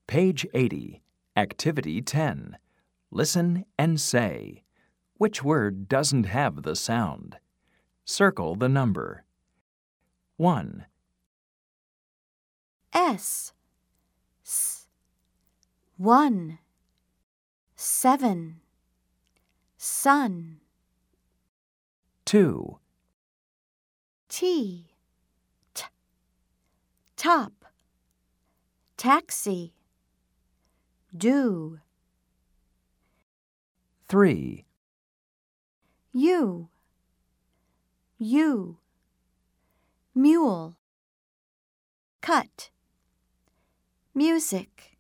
Page 80, Activity 10. Listen and say. Which word doesn't have the sound? Circle the number. 1, S, 1, 7, sun. 2, T, top, taxi, do. 3, U, mule, cut, music.